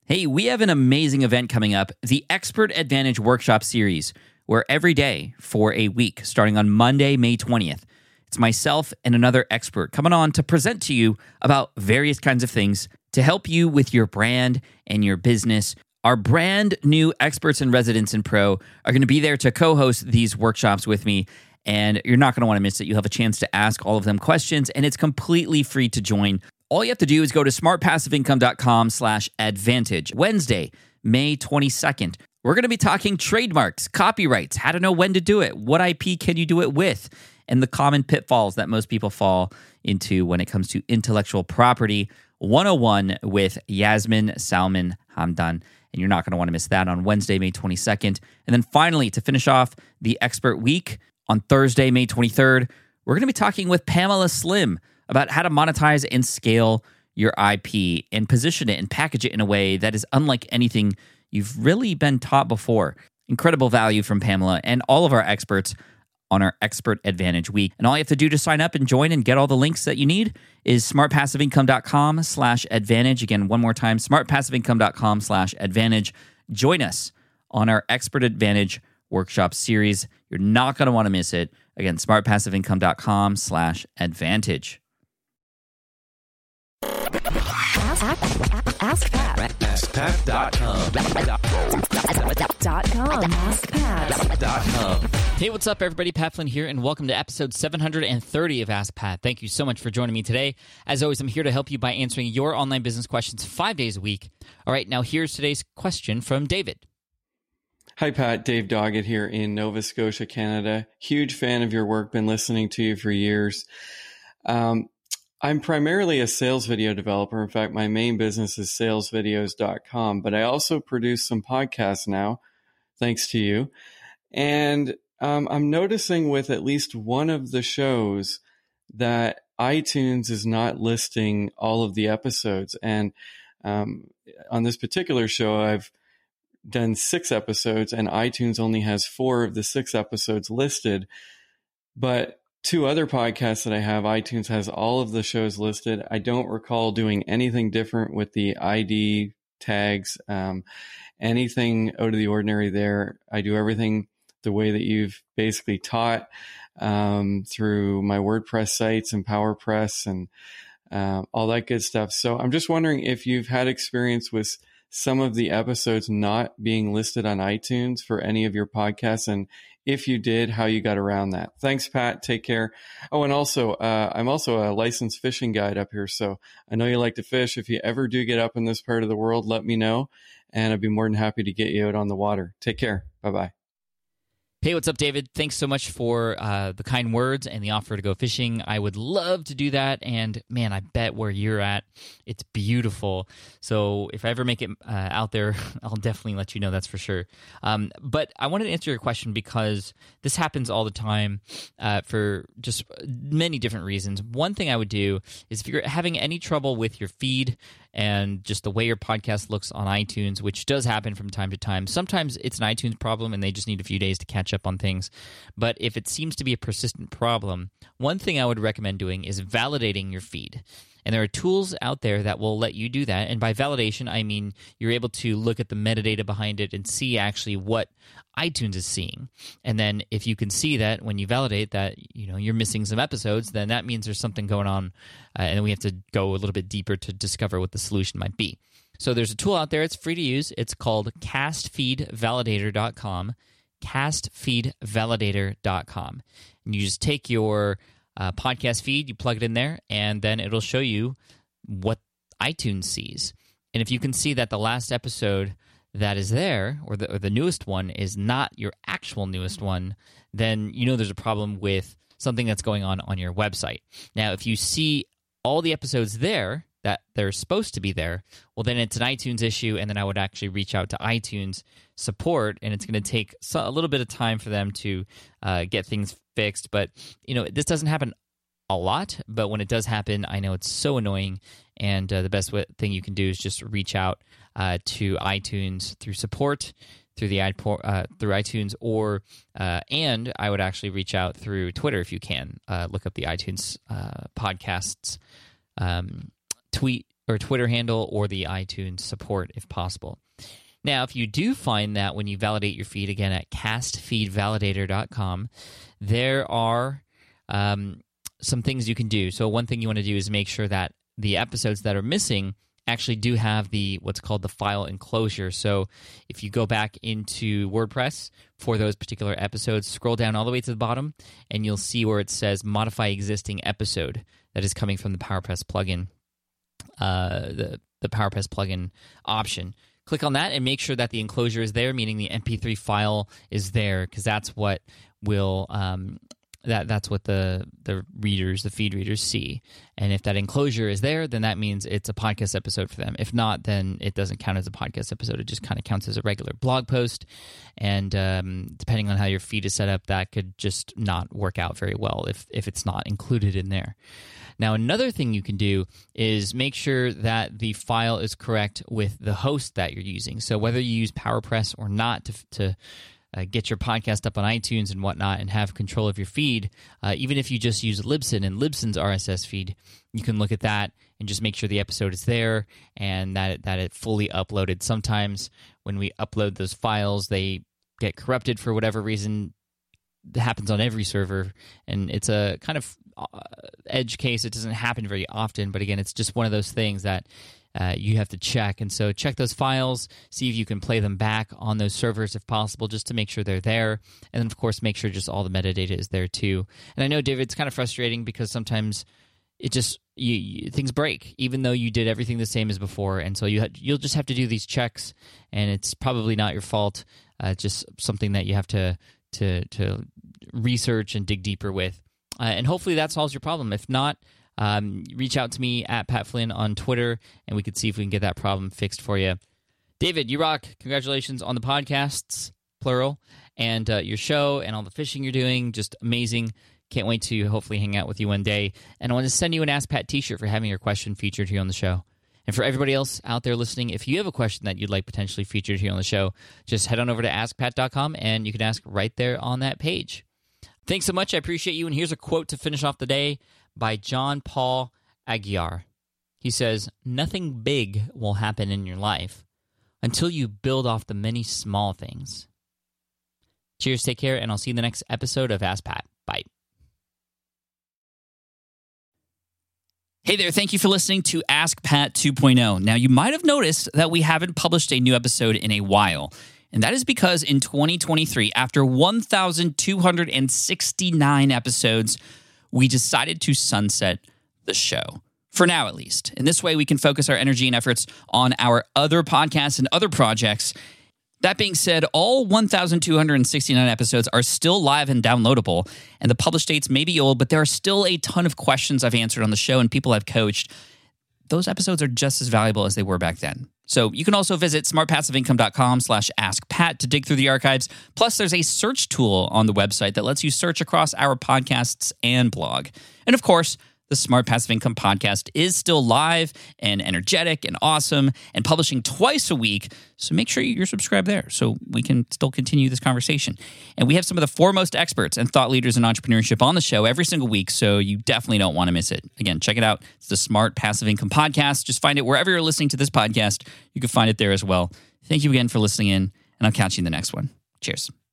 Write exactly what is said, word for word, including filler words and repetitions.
Hey, we have an amazing event coming up, the Expert Advantage Workshop Series, where every day for a week, starting on Monday, May twentieth, it's myself and another expert coming on to present to you about various kinds of things to help you with your brand and your business. Our brand new experts and residents in Pro are going to be there to co-host these workshops with me, and you're not going to want to miss it. You'll have a chance to ask all of them questions, and it's completely free to join. All you have to do is go to smartpassiveincome.com slash advantage. Wednesday, May twenty-second, we're going to be talking trademarks, copyrights, how to know when to do it, what I P can you do it with, and the common pitfalls that most people fall into when it comes to intellectual property one oh one with Yasmin Salman Hamdan. And you're not going to want to miss that on Wednesday, May twenty-second. And then finally, to finish off the Expert Week, on Thursday, May twenty-third, we're going to be talking with Pamela Slim about how to monetize and scale your I P and position it and package it in a way that is unlike anything you've really been taught before. Incredible value from Pamela and all of our experts on our Expert Advantage Week. And all you have to do to sign up and join and get all the links that you need is smartpassiveincome.com slash advantage. Again, one more time, smartpassiveincome.com slash advantage. Join us on our Expert Advantage Workshop Series. You're not going to want to miss it. Again, smartpassiveincome.com slash advantage. Ask, ask, ask Pat. ask pat dot com. Dot com. Ask Pat. Dot com. Hey, what's up, everybody? Pat Flynn here, and welcome to episode seven hundred thirty of Ask Pat. Thank you so much for joining me today. As always, I'm here to help you by answering your online business questions five days a week. All right, now here's today's question from David. Hi, Pat. Dave Doggett here in Nova Scotia, Canada. Huge fan of your work. Been listening to you for years. Um, I'm primarily a sales video developer. In fact, my main business is sales videos dot com, but I also produce some podcasts now, thanks to you. And um, I'm noticing with at least one of the shows that iTunes is not listing all of the episodes. And um, on this particular show, I've done six episodes and iTunes only has four of the six episodes listed. But two other podcasts that I have, iTunes has all of the shows listed. I don't recall doing anything different with the I D tags, um, anything out of the ordinary there. I do everything the way that you've basically taught um, through my WordPress sites and PowerPress and uh, all that good stuff. So I'm just wondering if you've had experience with some of the episodes not being listed on iTunes for any of your podcasts, and if you did, how you got around that. Thanks, Pat. Take care. Oh, and also, uh, I'm also a licensed fishing guide up here, so I know you like to fish. If you ever do get up in this part of the world, let me know, and I'd be more than happy to get you out on the water. Take care. Bye-bye. Hey, what's up, David? Thanks so much for uh, the kind words and the offer to go fishing. I would love to do that, and man, I bet where you're at, it's beautiful. So if I ever make it uh, out there, I'll definitely let you know, that's for sure. Um, but I wanted to answer your question because this happens all the time uh, for just many different reasons. One thing I would do is if you're having any trouble with your feed and just the way your podcast looks on iTunes, which does happen from time to time. Sometimes it's an iTunes problem and they just need a few days to catch up on things. But if it seems to be a persistent problem, one thing I would recommend doing is validating your feed. And there are tools out there that will let you do that. And by validation, I mean you're able to look at the metadata behind it and see actually what iTunes is seeing. And then if you can see that when you validate that, you know, you're missing some episodes, then that means there's something going on. Uh, and then we have to go a little bit deeper to discover what the solution might be. So there's a tool out there. It's free to use. It's called cast feed validator dot com, cast feed validator dot com. And you just take your Uh, podcast feed, you plug it in there, and then it'll show you what iTunes sees. And if you can see that the last episode that is there, or the, or the newest one, is not your actual newest one, then you know there's a problem with something that's going on on your website. Now, if you see all the episodes there, that they're supposed to be there, well, then it's an iTunes issue, and then I would actually reach out to iTunes support, and it's going to take a little bit of time for them to uh, get things fixed. But, you know, this doesn't happen a lot, but when it does happen, I know it's so annoying, and uh, the best way, thing you can do is just reach out uh, to iTunes through support, through the uh, through iTunes, or uh, and I would actually reach out through Twitter if you can. Uh, look up the iTunes uh, podcasts um, tweet or Twitter handle or the iTunes support if possible. Now, if you do find that when you validate your feed, again, at cast feed validator dot com, there are um, some things you can do. So one thing you want to do is make sure that the episodes that are missing actually do have the what's called the file enclosure. So if you go back into WordPress for those particular episodes, scroll down all the way to the bottom, and you'll see where it says Modify Existing Episode that is coming from the PowerPress plugin, uh, the, the PowerPress plugin option. Click on that and make sure that the enclosure is there, meaning the M P three file is there, because that's what will um, that that's what the the readers, the feed readers, see. And if that enclosure is there, then that means it's a podcast episode for them. If not, then it doesn't count as a podcast episode. It just kind of counts as a regular blog post. And um, depending on how your feed is set up, that could just not work out very well if if it's not included in there. Now, another thing you can do is make sure that the file is correct with the host that you're using. So whether you use PowerPress or not to, to uh, get your podcast up on iTunes and whatnot and have control of your feed, uh, even if you just use Libsyn and Libsyn's R S S feed, you can look at that and just make sure the episode is there and that it, that it fully uploaded. Sometimes when we upload those files, they get corrupted for whatever reason. It happens on every server, and it's a kind of uh, edge case. It doesn't happen very often, but again, it's just one of those things that uh, you have to check. And so check those files, see if you can play them back on those servers if possible, just to make sure they're there. And then, of course, make sure just all the metadata is there too. And I know, David, it's kind of frustrating because sometimes it just you, you, things break, even though you did everything the same as before. And so you ha- you'll just have to do these checks, and it's probably not your fault. Uh, just something that you have to to to research and dig deeper with. Uh, and hopefully that solves your problem. If not, um, reach out to me at Pat Flynn on Twitter, and we could see if we can get that problem fixed for you. David, you rock. Congratulations on the podcasts, plural, and uh, your show and all the fishing you're doing. Just amazing. Can't wait to hopefully hang out with you one day. And I want to send you an Ask Pat t-shirt for having your question featured here on the show. And for everybody else out there listening, if you have a question that you'd like potentially featured here on the show, just head on over to ask pat dot com and you can ask right there on that page. Thanks so much. I appreciate you. And here's a quote to finish off the day by John Paul Aguiar. He says, "Nothing big will happen in your life until you build off the many small things." Cheers, take care, and I'll see you in the next episode of Ask Pat. Bye. Hey there, thank you for listening to Ask Pat two point oh. Now, you might have noticed that we haven't published a new episode in a while, and that is because in twenty twenty-three, after one thousand two hundred sixty-nine episodes, we decided to sunset the show. For now, at least. In this way, we can focus our energy and efforts on our other podcasts and other projects. That being said, all one thousand two hundred sixty-nine episodes are still live and downloadable, and the published dates may be old, but there are still a ton of questions I've answered on the show and people I've coached. Those episodes are just as valuable as they were back then. So you can also visit smart passive income dot com slash ask pat to dig through the archives. Plus, there's a search tool on the website that lets you search across our podcasts and blog. And of course, the Smart Passive Income podcast is still live and energetic and awesome and publishing twice a week. So make sure you're subscribed there so we can still continue this conversation. And we have some of the foremost experts and thought leaders in entrepreneurship on the show every single week, so you definitely don't want to miss it. Again, check it out. It's the Smart Passive Income podcast. Just find it wherever you're listening to this podcast. You can find it there as well. Thank you again for listening in, and I'll catch you in the next one. Cheers.